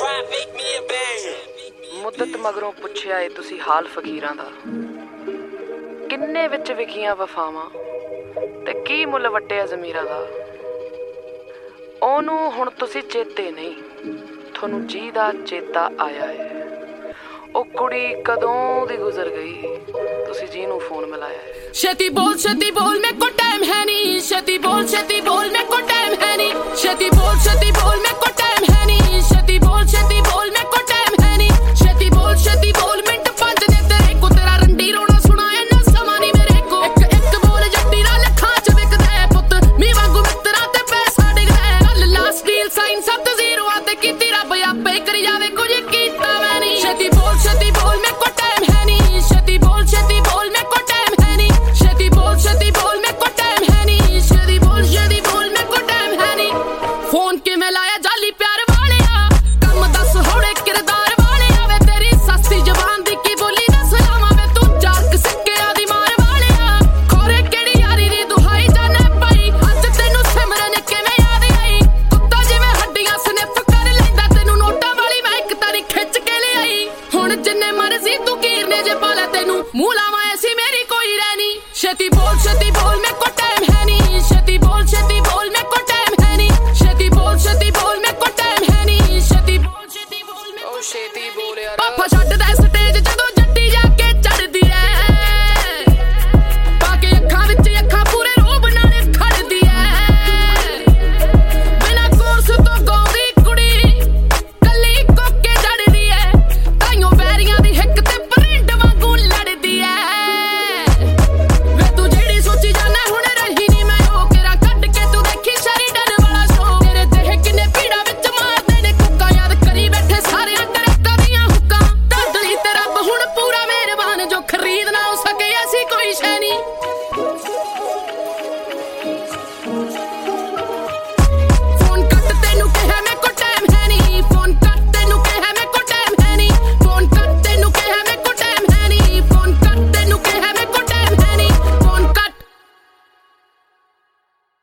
ਮੁੱਦਤ ਮਗਰੋਂ ਪੁੱਛਿਆ ਏ ਤੁਸੀਂ ਹਾਲ ਫਕੀਰਾਂ ਦਾ, ਕਿੰਨੇ ਵਿੱਚ ਵਿਕੀਆਂ ਵਫਾਵਾਂ ਤੇ ਕੀ ਮੁੱਲ ਵੱਟਿਆ ਜ਼ਮੀਰਾਂ ਦਾ। ਉਹਨੂੰ ਹੁਣ ਤੁਸੀਂ ਚੇਤੇ ਨਹੀਂ, ਤੁਹਾਨੂੰ ਜੀ ਦਾ ਚੇਤਾ ਆਇਆ ਏ। ਉਹ ਕੁੜੀ ਕਦੋਂ ਦੀ ਗੁਜ਼ਰ ਗਈ, ਤੁਸੀਂ ਜੀ ਨੂੰ ਫੋਨ ਮਿਲਾਇਆ ਏ। ਛੇਤੀ ਬੋਲ ਮੇਰੇ ਕੋ ਟਾਈਮ ਹੈ ਨੀ, ਛੇਤੀ ਬੋਲ ਮੇਰੇ ਕੋ ਟਾਈਮ ਹੈ ਨੀ, ਛੇਤੀ ਬੋਲ ਮੇਰੇ